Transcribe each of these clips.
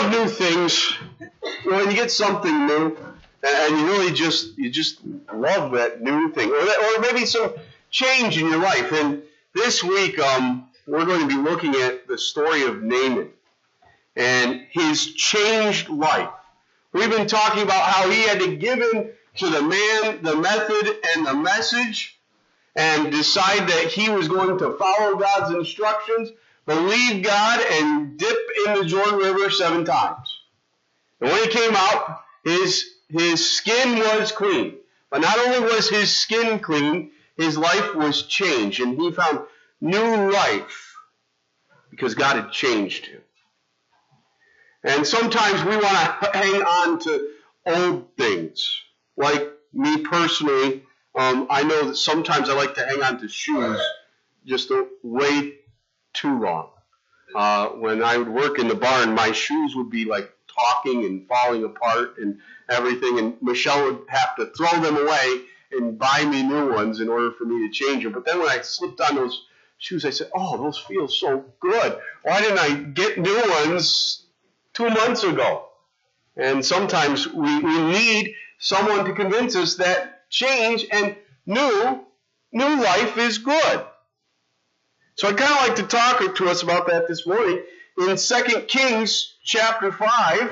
love new things. When you get something new, and you really just love that new thing, or maybe some change in your life. And this week, we're going to be looking at the story of Naaman and his changed life. We've been talking about how he had to give in to the man, the method, and the message, and decide that he was going to follow God's instructions, believe God, and dip in the Jordan River 7 times. And when he came out, his skin was clean. But not only was his skin clean, his life was changed, and he found new life because God had changed him. And sometimes we want to hang on to old things. Like me personally, I know that sometimes I like to hang on to shoes just way too long. When I would work in the barn, my shoes would be like talking and falling apart and everything, and Michelle would have to throw them away and buy me new ones in order for me to change them. But then when I slipped on those shoes, I said, oh, those feel so good. Why didn't I get new ones 2 months ago? And sometimes we need someone to convince us that change and new life is good. So I'd kind of like to talk to us about that this morning in 2 Kings chapter 5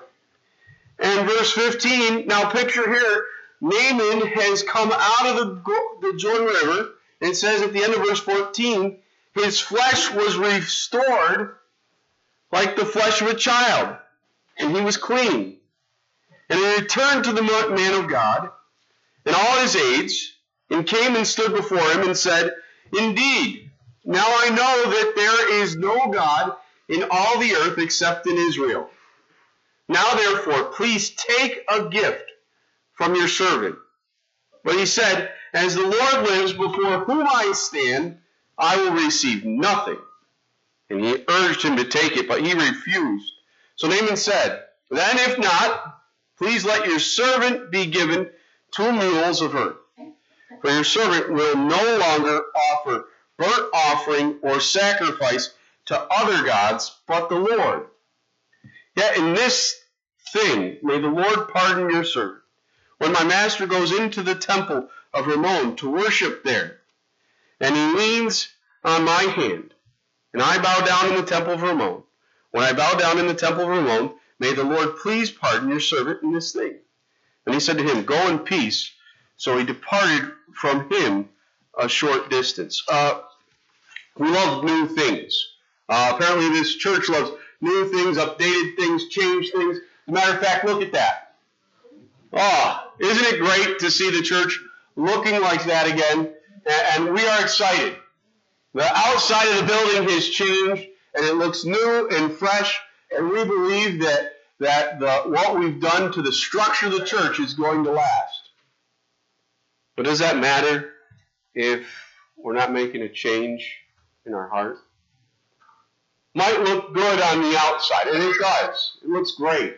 and verse 15. Now picture here, Naaman has come out of the Jordan River. It says at the end of verse 14, his flesh was restored like the flesh of a child, and he was clean. And he returned to the man of God and all his aides, and came and stood before him and said, indeed, now I know that there is no God in all the earth except in Israel. Now therefore, please take a gift from your servant. But he said, as the Lord lives before whom I stand, I will receive nothing. And he urged him to take it, but he refused. So Naaman said, then if not, please let your servant be given 2 mules of earth. For your servant will no longer offer burnt offering or sacrifice to other gods but the Lord. Yet in this thing may the Lord pardon your servant. When my master goes into the temple of Rimmon to worship there, and he leans on my hand, and I bow down in the temple of Rimmon. When I bow down in the temple of Rimmon, may the Lord please pardon your servant in this thing. And he said to him, go in peace. So he departed from him a short distance. We love new things. Apparently this church loves new things, updated things, changed things. As a matter of fact, look at that. Oh, isn't it great to see the church looking like that again? And we are excited. The outside of the building has changed, and it looks new and fresh, and we believe that what we've done to the structure of the church is going to last. But does that matter if we're not making a change in our heart? Might look good on the outside, and it does. It looks great.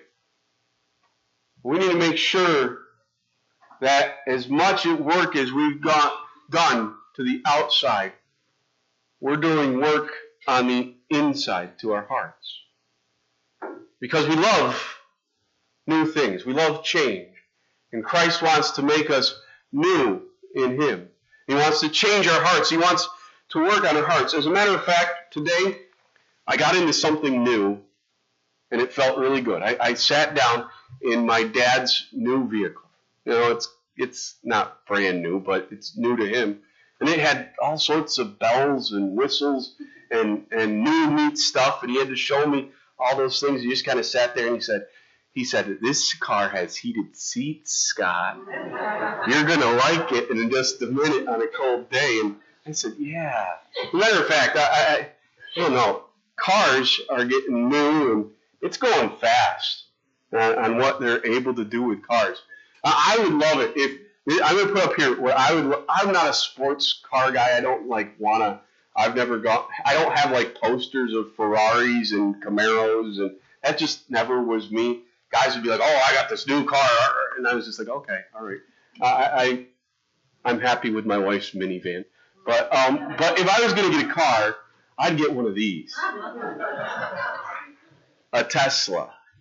We need to make sure that as much work as we've done to the outside, we're doing work on the inside to our hearts. Because we love new things. We love change. And Christ wants to make us new in Him. He wants to change our hearts. He wants to work on our hearts. As a matter of fact, today I got into something new, and it felt really good. I sat down in my dad's new vehicle. You know, it's not brand new, but it's new to him. And it had all sorts of bells and whistles and new neat stuff, and he had to show me all those things. He just kind of sat there and he said, this car has heated seats, Scott. You're going to like it in just a minute on a cold day. And I said, yeah. As a matter of fact, I don't know. Cars are getting new, and it's going fast on what they're able to do with cars. I would love it if I'm going to put up here where I'm not a sports car guy. I don't I've never got. I don't have like posters of Ferraris and Camaros, and that just never was me. Guys would be like, "Oh, I got this new car," and I was just like, "Okay, all right." I'm happy with my wife's minivan, but if I was going to get a car, I'd get one of these, a Tesla.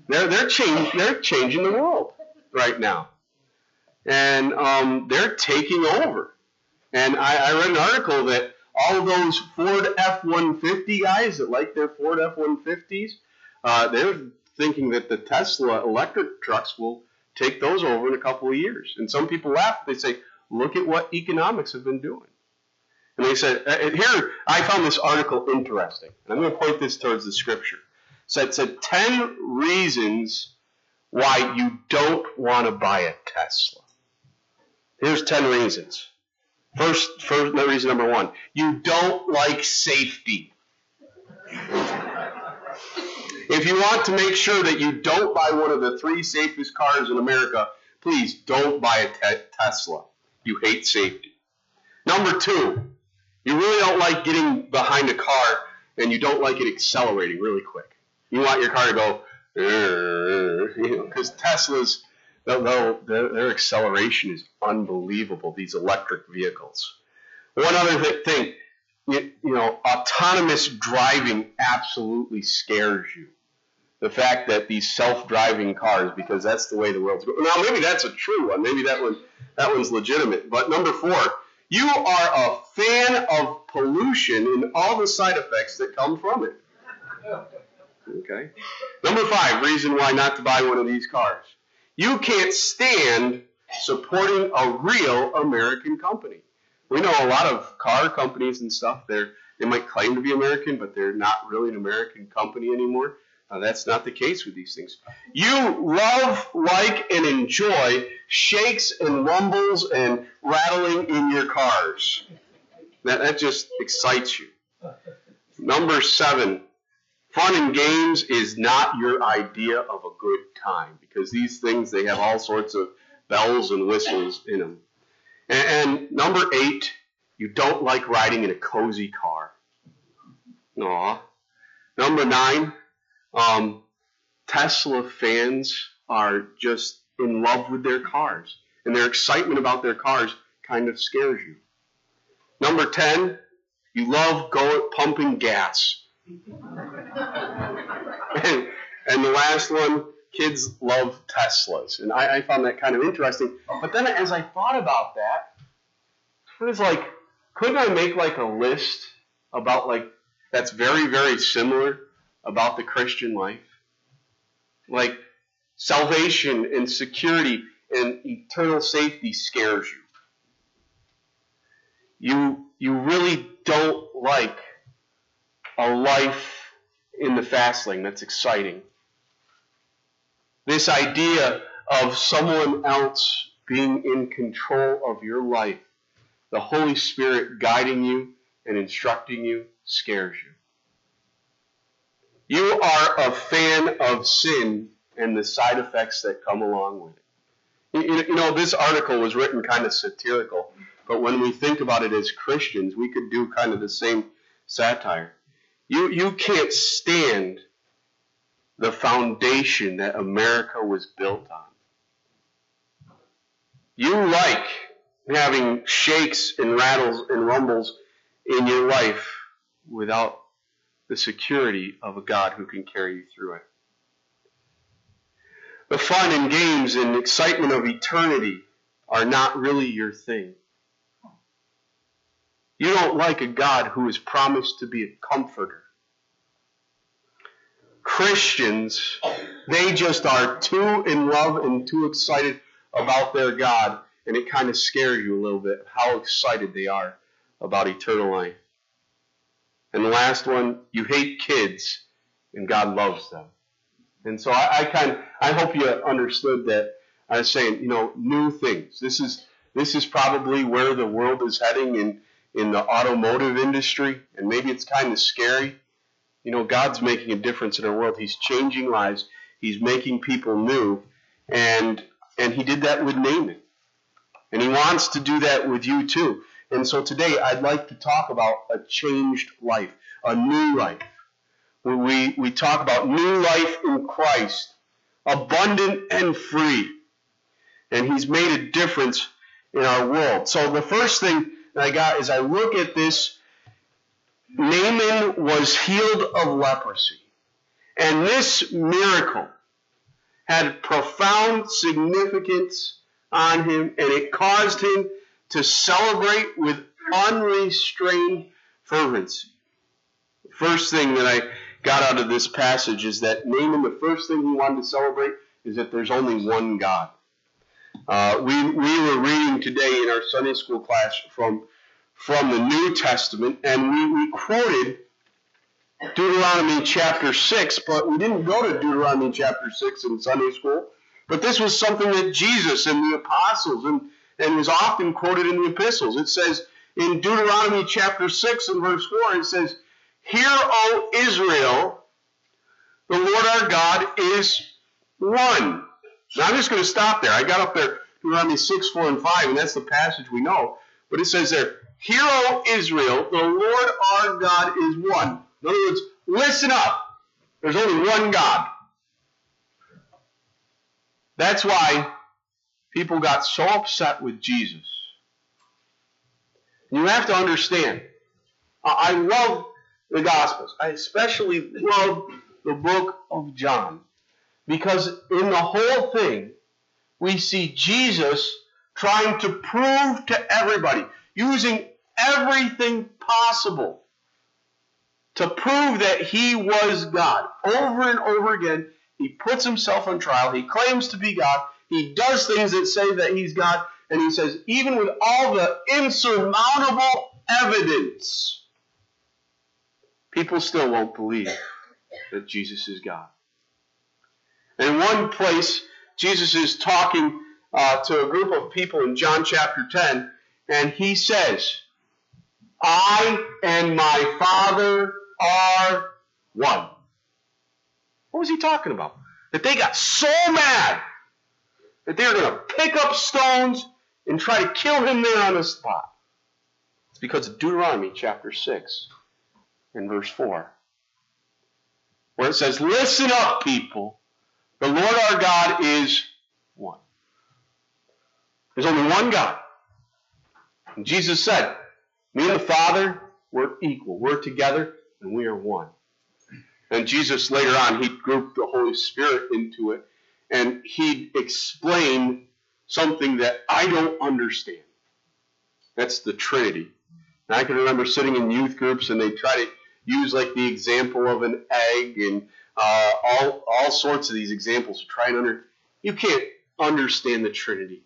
They're changing the world right now, and they're taking over. And I read an article that all of those Ford F-150 guys that like their Ford F-150s, they're thinking that the Tesla electric trucks will take those over in a couple of years. And some people laugh. They say, look at what economics have been doing. And they said, here, I found this article interesting. And I'm going to point this towards the scripture. So it said 10 reasons why you don't want to buy a Tesla. Here's 10 reasons. First reason number 1, you don't like safety. If you want to make sure that you don't buy one of the 3 safest cars in America, please don't buy a Tesla. You hate safety. Number 2, you really don't like getting behind a car and you don't like it accelerating really quick. You want your car to go, because Teslas, their acceleration is unbelievable, these electric vehicles. One other thing, autonomous driving absolutely scares you. The fact that these self-driving cars, because that's the way the world's going. Now, maybe that's a true one. Maybe that one's legitimate. But number 4, you are a fan of pollution and all the side effects that come from it. Okay. Number 5, reason why not to buy one of these cars. You can't stand supporting a real American company. We know a lot of car companies and stuff, they might claim to be American, but they're not really an American company anymore. That's not the case with these things. You love, like, and enjoy shakes and rumbles and rattling in your cars. That just excites you. Number 7, fun and games is not your idea of a good time, because these things, they have all sorts of bells and whistles in them. And number 8, you don't like riding in a cozy car. Aw. Number 9, Tesla fans are just in love with their cars, and their excitement about their cars kind of scares you. Number 10, you love pumping gas. And the last one, kids love Teslas. And I found that kind of interesting. But then as I thought about that, it was like, couldn't I make like a list about that's very, very similar about the Christian life? Like salvation and security and eternal safety scares you. You really don't like a life in the fast lane that's exciting. This idea of someone else being in control of your life, the Holy Spirit guiding you and instructing you, scares you. You are a fan of sin and the side effects that come along with it. This article was written kind of satirical, but when we think about it as Christians, we could do kind of the same satire. You can't stand the foundation that America was built on. You like having shakes and rattles and rumbles in your life without the security of a God who can carry you through it. The fun and games and excitement of eternity are not really your thing. You don't like a God who is promised to be a comforter. Christians, they just are too in love and too excited about their God, and it kind of scares you a little bit how excited they are about eternal life. And the last one, you hate kids, and God loves them. And so I hope you understood that I was saying, new things. This is probably where the world is heading in the automotive industry, and maybe it's kind of scary. God's making a difference in our world. He's changing lives. He's making people new, and he did that with Naaman. And he wants to do that with you too. And so today I'd like to talk about a changed life, a new life. We talk about new life in Christ, abundant and free. And he's made a difference in our world. So the first thing that I got is I look at this. Naaman was healed of leprosy. And this miracle had profound significance on him, and it caused him to celebrate with unrestrained fervency. The first thing that I got out of this passage is that Naaman, the first thing he wanted to celebrate is that there's only one God. We were reading today in our Sunday school class from the New Testament, and we quoted Deuteronomy chapter 6, but we didn't go to Deuteronomy chapter 6 in Sunday school. But this was something that Jesus and the apostles and was often quoted in the epistles. It says in Deuteronomy chapter 6 and verse 4, it says, "Hear, O Israel, the Lord our God is one." Now I'm just going to stop there. I got up there, Deuteronomy 6, 4, and 5, and that's the passage we know. But it says there, "Hear, O Israel, the Lord our God is one." In other words, listen up. There's only one God. That's why people got so upset with Jesus. You have to understand, I love the Gospels. I especially love the book of John. Because in the whole thing, we see Jesus trying to prove to everybody, using everything possible to prove that he was God. Over and over again, he puts himself on trial. He claims to be God. He does things that say that he's God. And he says, even with all the insurmountable evidence, people still won't believe that Jesus is God. In one place, Jesus is talking to a group of people in John chapter 10, and he says, "I and my Father are one." What was he talking about? That they got so mad that they were going to pick up stones and try to kill him there on the spot. It's because of Deuteronomy chapter 6 and verse 4, where it says, "Listen up, people. The Lord our God is one." There's only one God. And Jesus said, "Me and the Father, we're equal. We're together, and we are one." And Jesus, later on, he grouped the Holy Spirit into it, and he explained something that I don't understand. That's the Trinity. And I can remember sitting in youth groups, and they try to use like the example of an egg and all sorts of these examples to try and you can't understand the Trinity.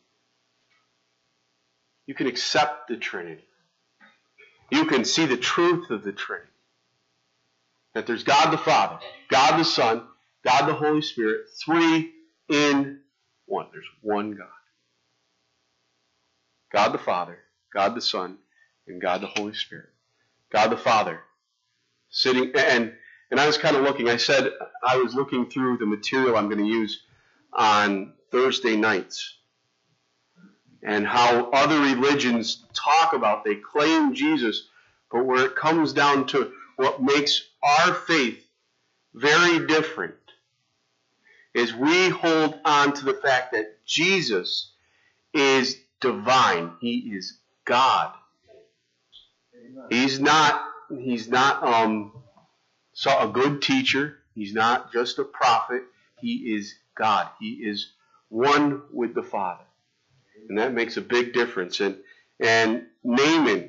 You can accept the Trinity. You can see the truth of the Trinity. That there's God the Father, God the Son, God the Holy Spirit, three in one. There's one God. God the Father, God the Son, and God the Holy Spirit. God the Father sitting, and I was kind of looking, I said I was looking through the material I'm going to use on Thursday nights and how other religions talk about, they claim Jesus, but where it comes down to what makes our faith very different is we hold on to the fact that Jesus is divine. He is God. He's not a good teacher. He's not just a prophet. He is God. He is one with the Father. And that makes a big difference. And Naaman,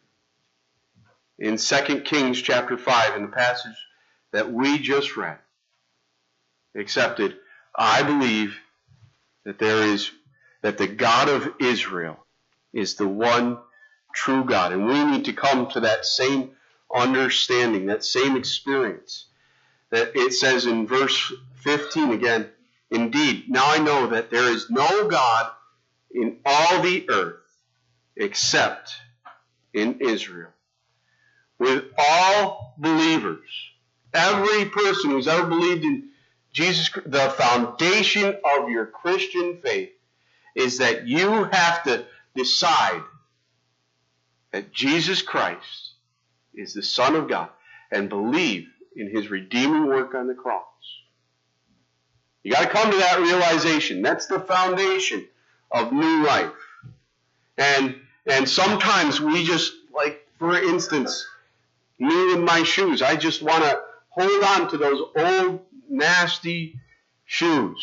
in 2 Kings chapter 5, in the passage that we just read, accepted, I believe that that the God of Israel is the one true God. And we need to come to that same understanding, that same experience. That it says in verse 15 again, "Indeed, now I know that there is no God in all the earth except in Israel." With all believers, every person who's ever believed in Jesus, the foundation of your Christian faith is that you have to decide that Jesus Christ is the Son of God and believe in his redeeming work on the cross. You got to come to that realization. That's the foundation of new life. And sometimes we just, like, for instance, me with my shoes, I just want to hold on to those old, nasty shoes.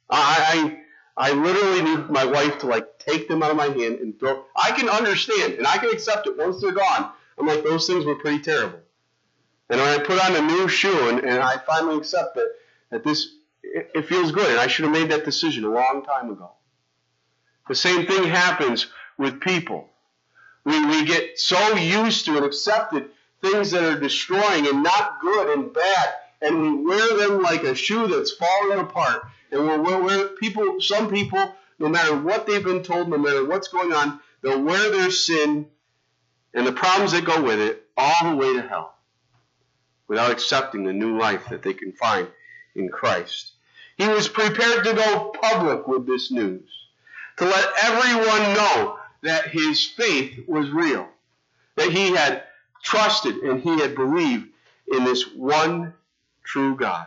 I literally need my wife to like take them out of my hand and throw. I can understand and I can accept it once they're gone. I'm like, those things were pretty terrible. And when I put on a new shoe and I finally accept that this, it feels good. And I should have made that decision a long time ago. The same thing happens with people. We get so used to and accepted things that are destroying and not good and bad, and we wear them like a shoe that's falling apart. And some people, no matter what they've been told, no matter what's going on, they'll wear their sin and the problems that go with it all the way to hell without accepting the new life that they can find in Christ. He was prepared to go public with this news, to let everyone know that his faith was real, that he had trusted and he had believed in this one true God.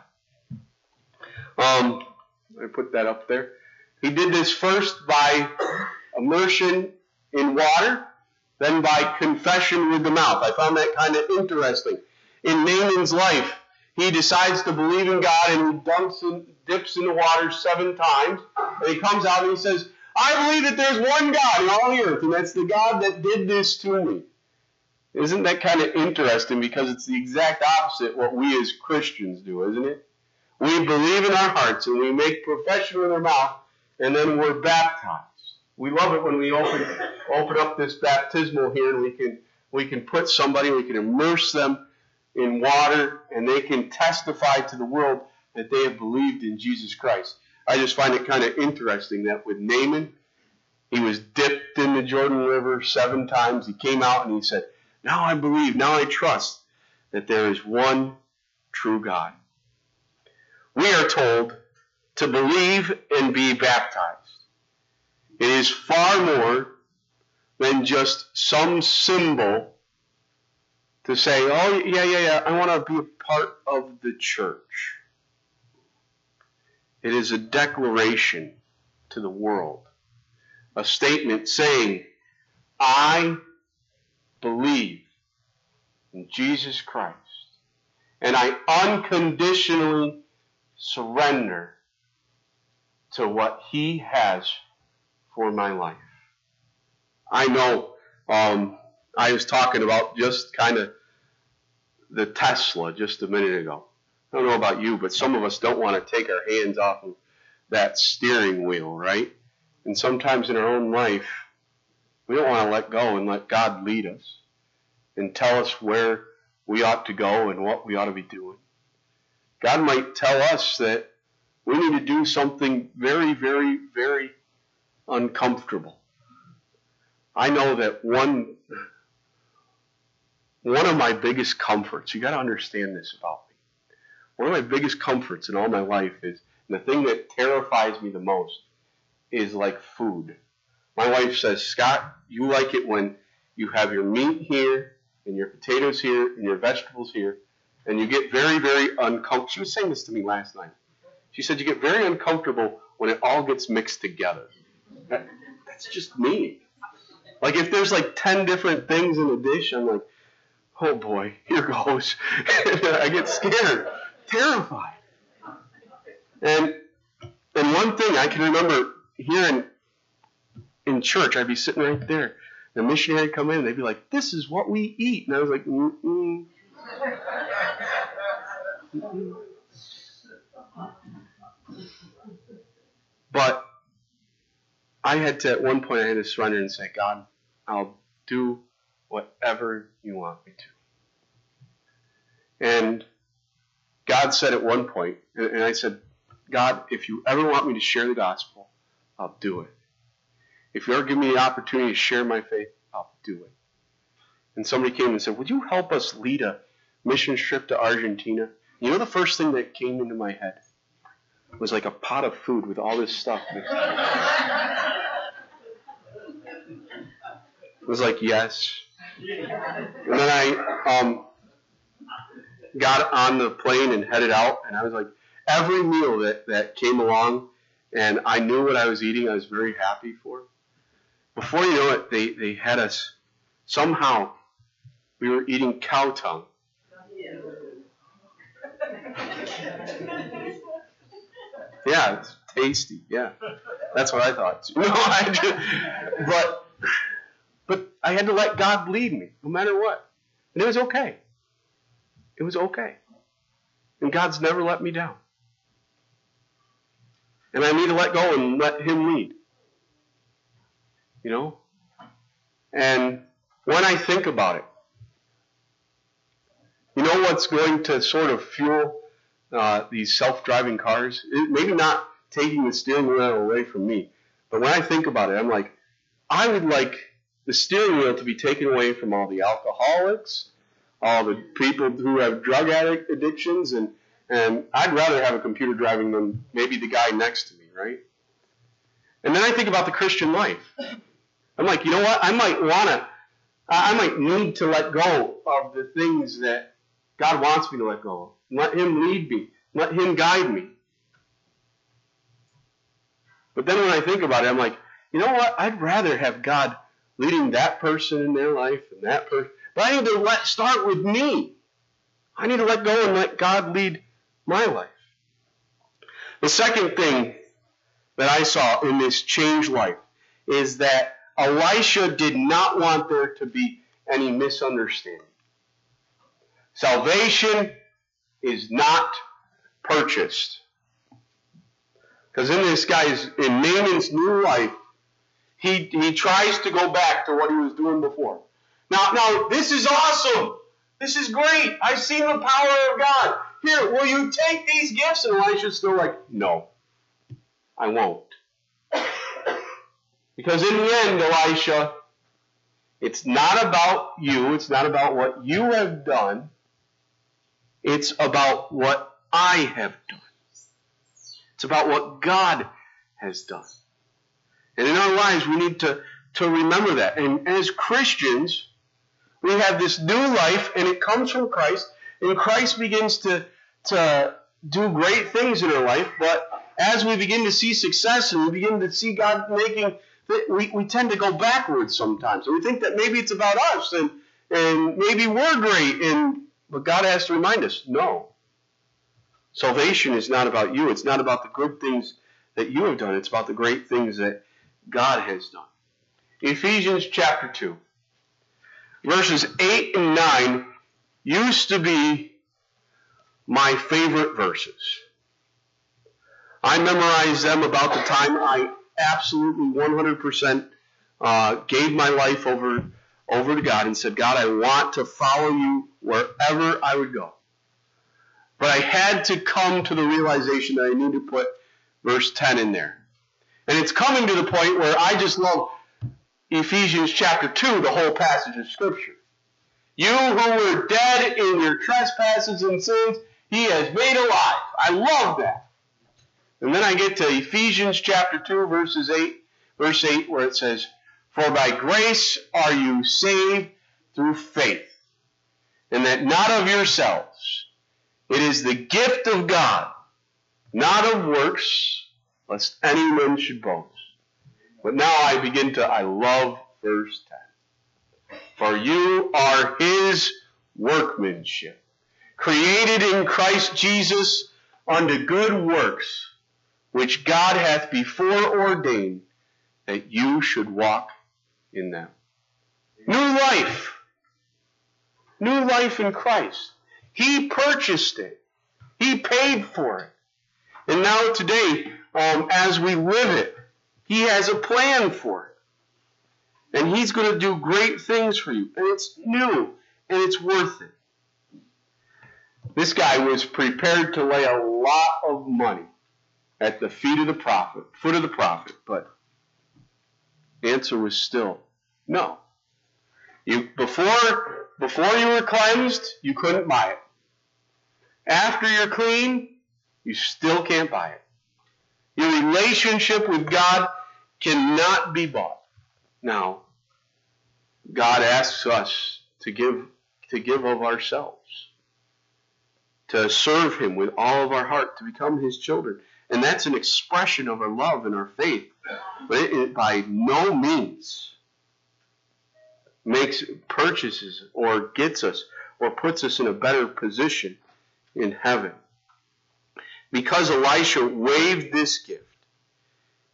I put that up there. He did this first by immersion in water, then by confession with the mouth. I found that kind of interesting. In Naaman's life, he decides to believe in God and he dips in the water 7 times. And he comes out and he says, I believe that there's one God in all the earth, and that's the God that did this to me. Isn't that kind of interesting? Because it's the exact opposite what we as Christians do, isn't it? We believe in our hearts and we make profession with our mouth, and then we're baptized. We love it when we open up this baptismal here, and we can put somebody, we can immerse them in water, and they can testify to the world that they have believed in Jesus Christ. I just find it kind of interesting that with Naaman, he was dipped in the Jordan River 7 times. He came out and he said, now I believe, now I trust that there is one true God. We are told to believe and be baptized. It is far more than just some symbol to say, oh, yeah, I want to be a part of the church. It is a declaration to the world, a statement saying, I believe in Jesus Christ, and I unconditionally surrender to what he has for my life. I know I was talking about just kind of the Tesla just a minute ago. I don't know about you, but some of us don't want to take our hands off of that steering wheel, right? And sometimes in our own life, we don't want to let go and let God lead us and tell us where we ought to go and what we ought to be doing. God might tell us that we need to do something very, very, very uncomfortable. I know that one of my biggest comforts, you got to understand this about me. One of my biggest comforts in all my life is, and the thing that terrifies me the most is like food. My wife says, Scott, you like it when you have your meat here and your potatoes here and your vegetables here, and you get very, very uncomfortable. She was saying this to me last night. She said you get very uncomfortable when it all gets mixed together. That's just me. Like if there's like 10 different things in a dish, I'm like, oh boy, here goes. I get scared, terrified. And one thing I can remember here in church, I'd be sitting right there. The missionary would come in and they'd be like, this is what we eat. And I was like, mm-mm. Mm-mm. But at one point I had to surrender and say, God, I'll do whatever you want me to. And God said at one point, and I said, God, if you ever want me to share the gospel, I'll do it. If you ever give me the opportunity to share my faith, I'll do it. And somebody came and said, would you help us lead a mission trip to Argentina? You know the first thing that came into my head was like a pot of food with all this stuff mixed in. It was like, yes. And then I got on the plane and headed out, and I was like, every meal that came along, and I knew what I was eating, I was very happy for. Before you know it, they had us, somehow, we were eating cow tongue. Yeah, it's Tasty, yeah. That's what I thought. But I had to let God lead me, no matter what. And it was okay. It was okay. And God's never let me down. And I need to let go and let Him lead. You know? And when I think about it, you know what's going to sort of fuel these self-driving cars? Maybe not taking the steering wheel away from me, but when I think about it, I'm like, I would like the steering wheel to be taken away from all the alcoholics, all the people who have drug addictions, and I'd rather have a computer driving than maybe the guy next to me, right? And then I think about the Christian life. I'm like, you know what? I might need to let go of the things that God wants me to let go of. Let Him lead me. Let Him guide me. But then when I think about it, I'm like, you know what? I'd rather have God leading that person in their life and that person. But I need to start with me. I need to let go and let God lead my life. The second thing that I saw in this changed life is that Elisha did not want there to be any misunderstanding. Salvation is not purchased. Because in Naaman's new life, he tries to go back to what he was doing before. Now, this is awesome. This is great. I've seen the power of God. Here, will you take these gifts? And Elisha's still like, no, I won't. Because in the end, Elisha, it's not about you. It's not about what you have done. It's about what I have done. It's about what God has done. And in our lives, we need to remember that. And as Christians, we have this new life, and it comes from Christ. And Christ begins to do great things in our life. But as we begin to see success and we begin to see God making, we tend to go backwards sometimes. And we think that maybe it's about us, and maybe we're great. But God has to remind us, no. Salvation is not about you. It's not about the good things that you have done. It's about the great things that God has done. Ephesians chapter 2, verses 8 and 9 used to be my favorite verses. I memorized them about the time I absolutely 100% gave my life over to God and said, God, I want to follow you wherever I would go. But I had to come to the realization that I need to put verse 10 in there. And it's coming to the point where I just love Ephesians chapter 2, the whole passage of Scripture. You who were dead in your trespasses and sins, He has made alive. I love that. And then I get to Ephesians chapter 2, verse 8, where it says, For by grace are you saved through faith, and that not of yourselves. It is the gift of God, not of works, lest any man should boast. But now I love verse 10. For you are His workmanship, created in Christ Jesus unto good works, which God hath before ordained that you should walk in them. New life. New life in Christ. He purchased it. He paid for it. And now today, as we live it, He has a plan for it. And He's going to do great things for you. And it's new. And it's worth it. This guy was prepared to lay a lot of money at the foot of the prophet. But the answer was still no. Before you were cleansed, you couldn't buy it. After you're clean, you still can't buy it. Your relationship with God cannot be bought. Now, God asks us to give of ourselves, to serve Him with all of our heart, to become His children. And that's an expression of our love and our faith. But it by no means purchases or gets us or puts us in a better position in heaven. Because Elisha waived this gift,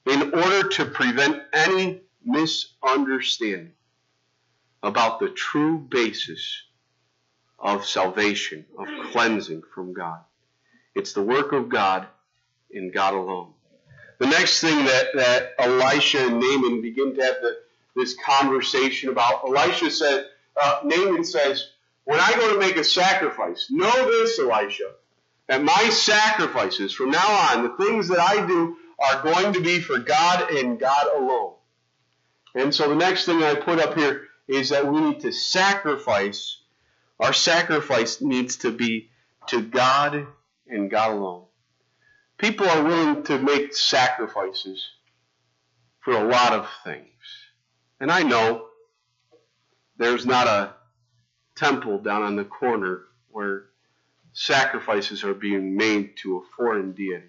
in order to prevent any misunderstanding about the true basis of salvation, of cleansing from God. It's the work of God in God alone. The next thing that Elisha and Naaman begin to have this conversation about, Naaman says, when I go to make a sacrifice, know this, Elisha, that my sacrifices from now on, the things that I do, are going to be for God and God alone. And so the next thing I put up here is that we need to sacrifice. Our sacrifice needs to be to God and God alone. People are willing to make sacrifices for a lot of things. And I know there's not a temple down on the corner where sacrifices are being made to a foreign deity.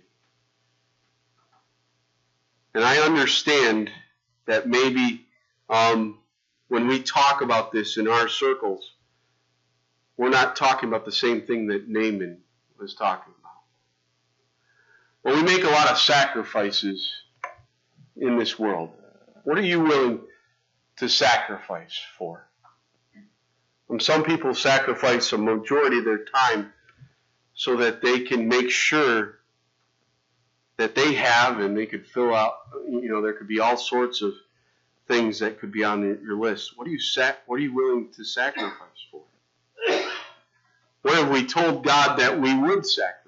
And I understand that maybe when we talk about this in our circles, we're not talking about the same thing that Naaman was talking about. Well, we make a lot of sacrifices in this world. What are you willing to sacrifice for? Some people sacrifice a majority of their time so that they can make sure that they have, and they could fill out, there could be all sorts of things that could be on your list. What are you willing to sacrifice for? What have we told God that we would sacrifice?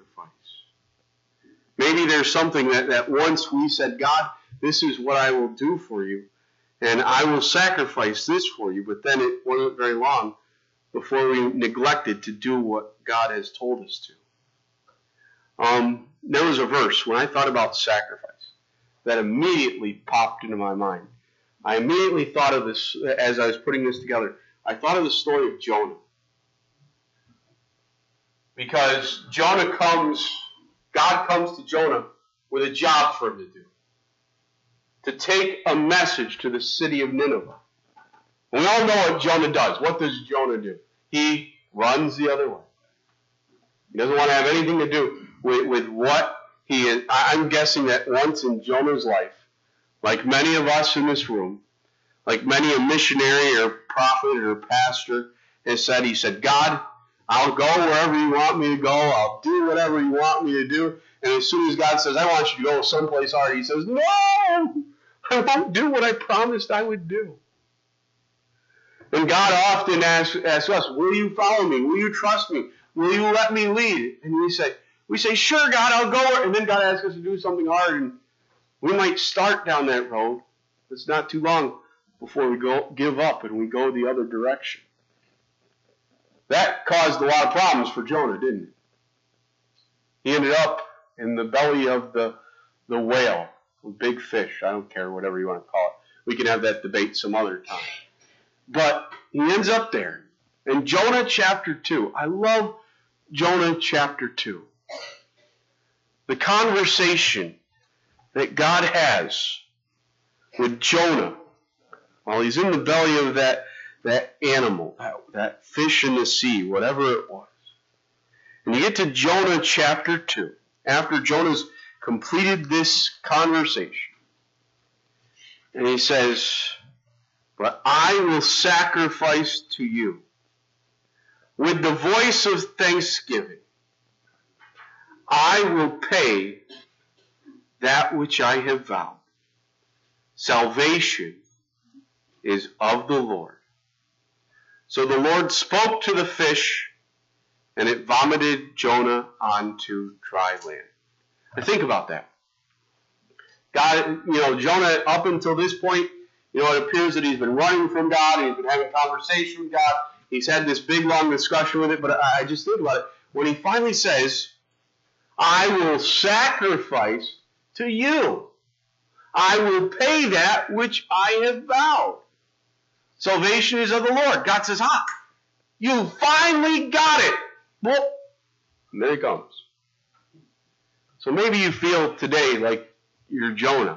Maybe there's something that once we said, God, this is what I will do for you, and I will sacrifice this for you, but then it wasn't very long before we neglected to do what God has told us to. There was a verse, when I thought about sacrifice, that immediately popped into my mind. I immediately thought of this, as I was putting this together, I thought of the story of Jonah. Because God comes to Jonah with a job for him to do. To take a message to the city of Nineveh. We all know what Jonah does. What does Jonah do? He runs the other way. He doesn't want to have anything to do with what he is. I'm guessing that once in Jonah's life, like many of us in this room, like many a missionary or prophet or pastor has said, he said, God, I'll go wherever you want me to go. I'll do whatever you want me to do. And as soon as God says, I want you to go someplace hard, he says, no, I won't do what I promised I would do. And God often asks us, will you follow me? Will you trust me? Will you let me lead? And we say, sure, God, I'll go. And then God asks us to do something hard. And we might start down that road. It's not too long before we give up and we go the other direction. That caused a lot of problems for Jonah, didn't it? He ended up in the belly of the whale, a big fish. I don't care, whatever you want to call it. We can have that debate some other time. But he ends up there. In Jonah chapter 2, I love Jonah chapter 2. The conversation that God has with Jonah while he's in the belly of that animal, that fish in the sea, whatever it was. And you get to Jonah chapter 2, after Jonah's completed this conversation. And he says, but I will sacrifice to you with the voice of thanksgiving. I will pay that which I have vowed. Salvation is of the Lord. So the Lord spoke to the fish, and it vomited Jonah onto dry land. Now think about that. God, Jonah, up until this point, it appears that he's been running from God, and he's been having conversation with God. He's had this big, long discussion with it, but I just think about it. When he finally says, I will sacrifice to you. I will pay that which I have vowed. Salvation is of the Lord. God says, you finally got it. Whoop. And there it comes. So maybe you feel today like you're Jonah.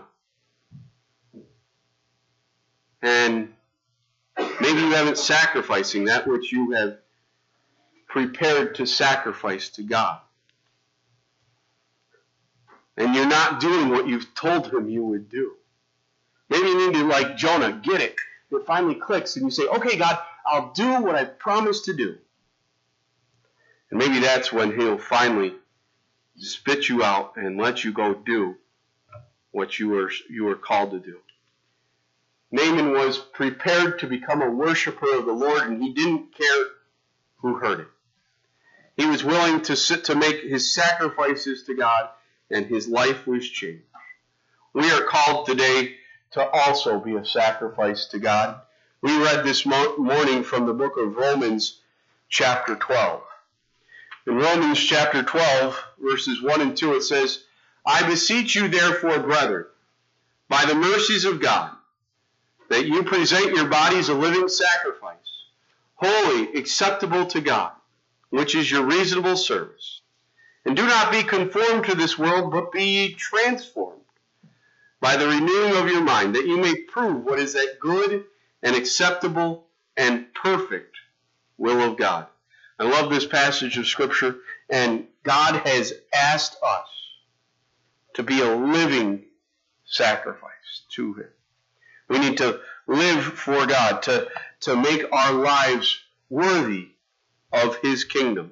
And maybe you haven't sacrificing that which you have prepared to sacrifice to God. and you're not doing what you've told him you would do. Maybe you need to, like Jonah, get it. It finally clicks, and you say, okay, God, I'll do what I promised to do. And maybe that's when he'll finally spit you out and let you go do what you were called to do. Naaman was prepared to become a worshiper of the Lord, and he didn't care who heard it. He was willing to make his sacrifices to God, and his life was changed. We are called today to also be a sacrifice to God. We read this morning from the book of Romans, chapter 12. In Romans chapter 12, verses 1 and 2, it says, I beseech you therefore, brethren, by the mercies of God, that you present your bodies a living sacrifice, holy, acceptable to God, which is your reasonable service. And do not be conformed to this world, but be ye transformed by the renewing of your mind, that you may prove what is that good and acceptable and perfect will of God. I love this passage of Scripture, and God has asked us to be a living sacrifice to him. We need to live for God, to make our lives worthy of his kingdom.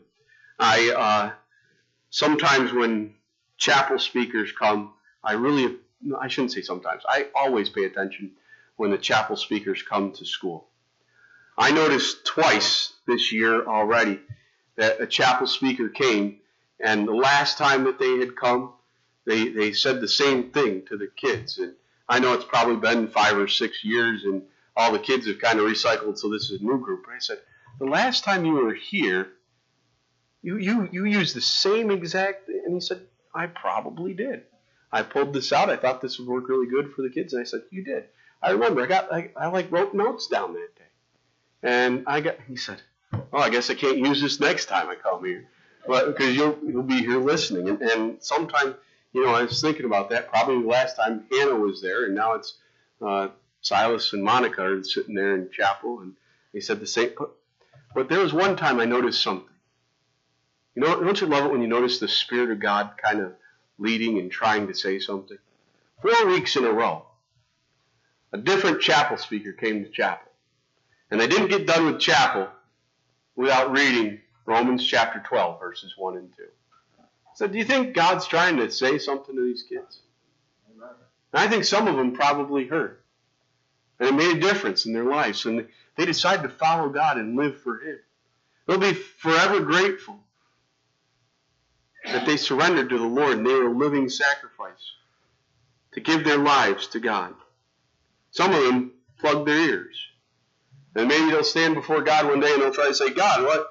Sometimes when chapel speakers come, I shouldn't say sometimes, I always pay attention when the chapel speakers come to school. I noticed twice this year already that a chapel speaker came, and the last time that they had come, they said the same thing to the kids. And I know it's probably been 5 or 6 years, and all the kids have kind of recycled, so this is a new group. But I said, the last time you were here, you used the same exact thing. And he said, I probably did. I pulled this out. I thought this would work really good for the kids. And I said, you did. I remember. I wrote notes down that day. And he said, oh, I guess I can't use this next time I come here. But because you'll be here listening. And sometime, I was thinking about that. Probably the last time Hannah was there, and now it's Silas and Monica are sitting there in chapel, and they said the same. But there was one time I noticed something. Don't you love it when you notice the Spirit of God kind of leading and trying to say something? 4 weeks in a row, a different chapel speaker came to chapel. And they didn't get done with chapel without reading Romans chapter 12, verses 1 and 2. So do you think God's trying to say something to these kids? And I think some of them probably heard. And it made a difference in their lives. And they decided to follow God and live for him. They'll be forever grateful that they surrendered to the Lord and they were a living sacrifice to give their lives to God. Some of them plugged their ears. And maybe they'll stand before God one day and they'll try to say, God, what,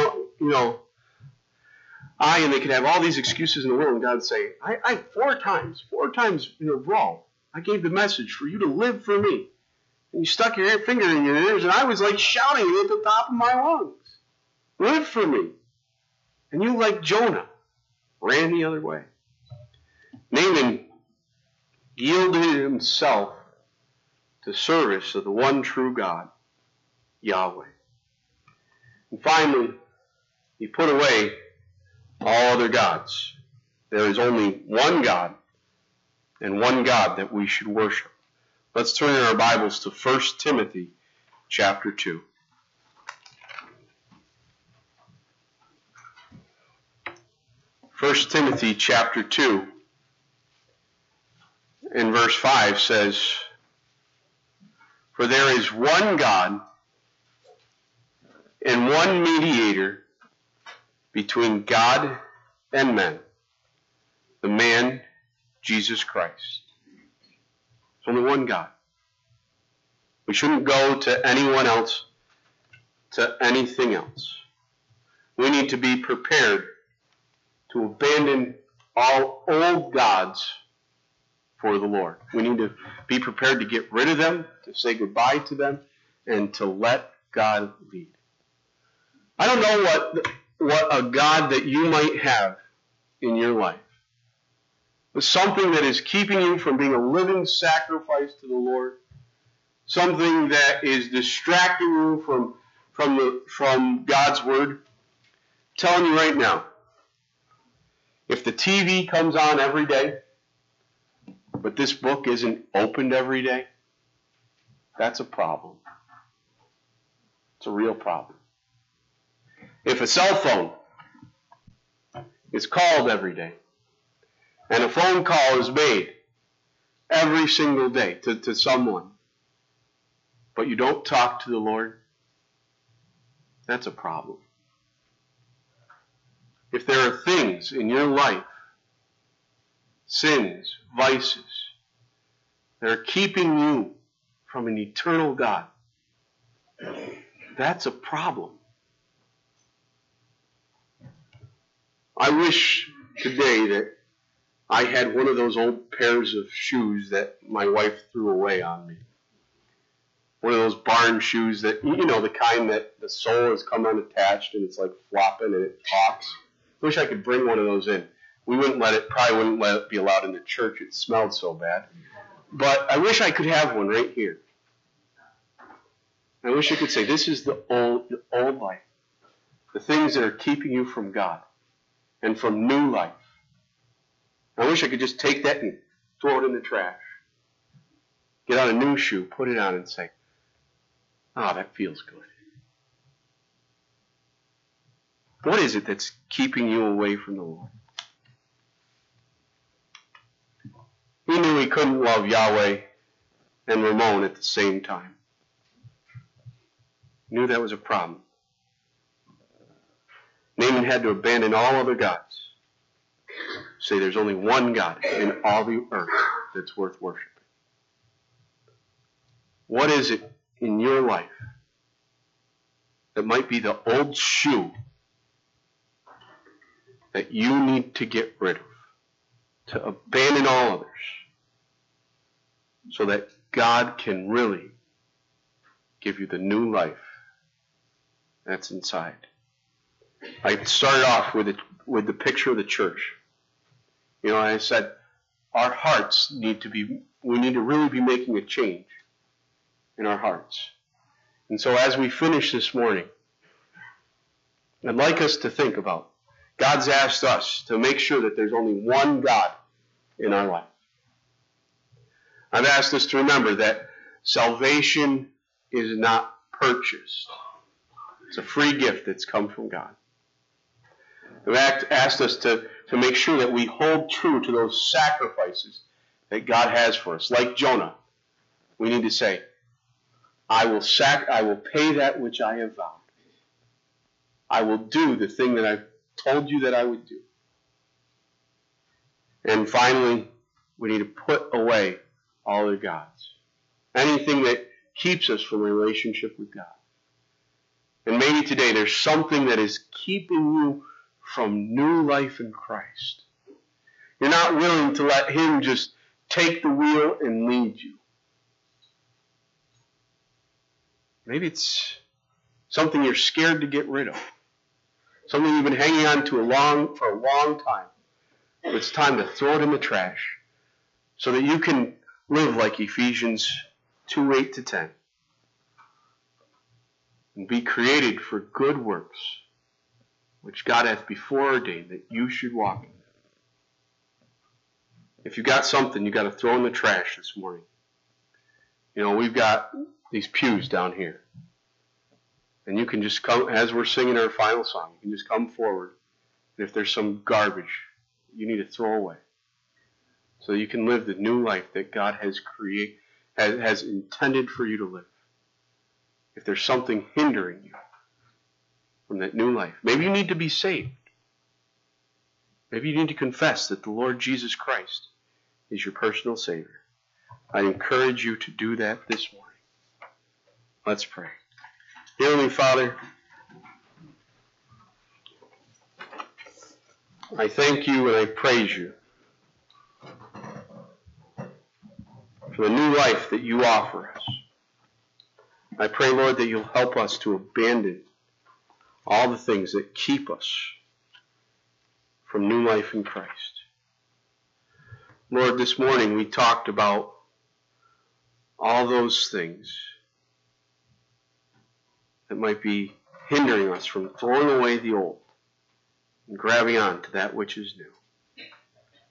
and they could have all these excuses in the world, and God would say, I 4 times in a row, I gave the message for you to live for me. And you stuck your finger in your ears, and I was like shouting at the top of my lungs. Live for me. And you, like Jonah, ran the other way. Naaman yielded himself to service of the one true God, Yahweh. And finally, he put away all other gods. There is only one God, and one God that we should worship. Let's turn in our Bibles to 1 Timothy chapter 2. 1 Timothy chapter 2 in verse 5 says, For there is one God and one mediator between God and men, the man Jesus Christ. There's only one God. We shouldn't go to anyone else, to anything else. We need to be prepared to abandon all old gods for the Lord. We need to be prepared to get rid of them, to say goodbye to them, and to let God lead. I don't know what a God that you might have in your life. But something that is keeping you from being a living sacrifice to the Lord. Something that is distracting you from God's Word. I'm telling you right now, If the TV comes on every day, but this book isn't opened every day, that's a problem. It's a real problem. If a cell phone is called every day, and a phone call is made every single day to someone, but you don't talk to the Lord, that's a problem. If there are things in your life, sins, vices, that are keeping you from an eternal God, that's a problem. I wish today that I had one of those old pairs of shoes that my wife threw away on me. One of those barn shoes that, the kind that the sole has come unattached and it's like flopping and it talks. I wish I could bring one of those in. We probably wouldn't let it be allowed in the church. It smelled so bad. But I wish I could have one right here. I wish I could say, this is the old life. The things that are keeping you from God and from new life. I wish I could just take that and throw it in the trash. Get out a new shoe, put it on and say, that feels good. What is it that's keeping you away from the Lord? He knew he couldn't love Yahweh and Ramon at the same time. He knew that was a problem. Naaman had to abandon all other gods. Say there's only one God in all the earth that's worth worshiping. What is it in your life that might be the old shoe that you need to get rid of, to abandon all others, so that God can really give you the new life that's inside? I started off with the picture of the church. I said our hearts we need to really be making a change in our hearts. And so as we finish this morning, I'd like us to think about, God's asked us to make sure that there's only one God in our life. I've asked us to remember that salvation is not purchased. It's a free gift that's come from God. I've asked us to make sure that we hold true to those sacrifices that God has for us. Like Jonah, we need to say, I will pay that which I have vowed. I will do the thing that I've told you that I would do. And finally, we need to put away all other gods. Anything that keeps us from a relationship with God. And maybe today there's something that is keeping you from new life in Christ. You're not willing to let Him just take the wheel and lead you. Maybe it's something you're scared to get rid of. Something you've been hanging on to for a long time. It's time to throw it in the trash so that you can live like Ephesians 2:8-10 and be created for good works, which God hath before ordained that you should walk in. If you got something you got to throw in the trash this morning. We've got these pews down here. And you can just come, as we're singing our final song, you can just come forward. And if there's some garbage you need to throw away, so you can live the new life that God has intended for you to live. If there's something hindering you from that new life, maybe you need to be saved. Maybe you need to confess that the Lord Jesus Christ is your personal Savior. I encourage you to do that this morning. Let's pray. Heavenly Father, I thank you and I praise you for the new life that you offer us. I pray, Lord, that you'll help us to abandon all the things that keep us from new life in Christ. Lord, this morning we talked about all those things that might be hindering us from throwing away the old and grabbing on to that which is new.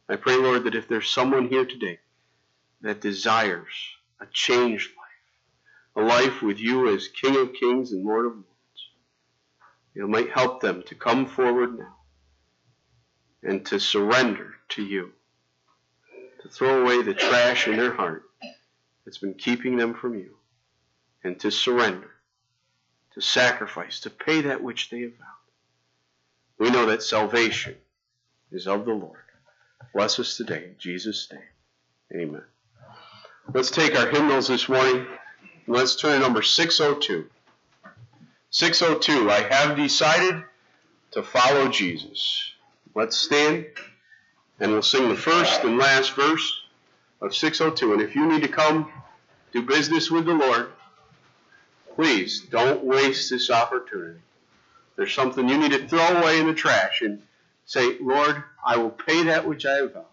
I pray, Lord, that if there's someone here today that desires a changed life, a life with you as King of Kings and Lord of Lords, you might help them to come forward now and to surrender to you, to throw away the trash in their heart that's been keeping them from you, and to surrender, to sacrifice, to pay that which they have vowed. We know that salvation is of the Lord. Bless us today in Jesus' name. Amen. Let's take our hymnals this morning. Let's turn to number 602. 602, I have decided to follow Jesus. Let's stand and we'll sing the first and last verse of 602. And if you need to come do business with the Lord, please don't waste this opportunity. There's something you need to throw away in the trash and say, Lord, I will pay that which I have vowed.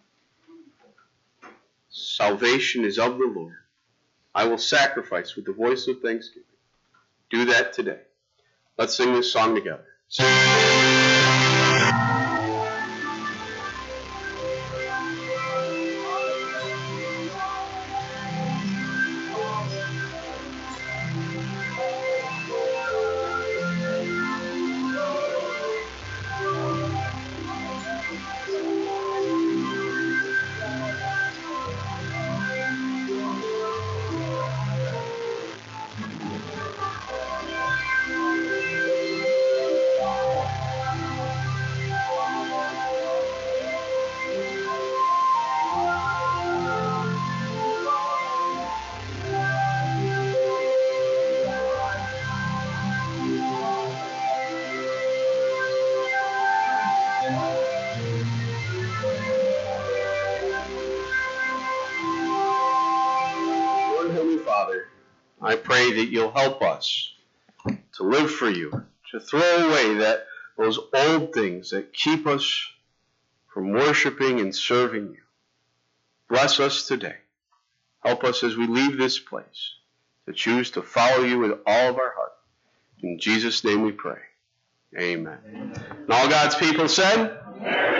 Salvation is of the Lord. I will sacrifice with the voice of thanksgiving. Do that today. Let's sing this song together. I pray that you'll help us to live for you, to throw away those old things that keep us from worshiping and serving you. Bless us today. Help us as we leave this place to choose to follow you with all of our heart. In Jesus' name we pray. Amen. And all God's people said? Amen.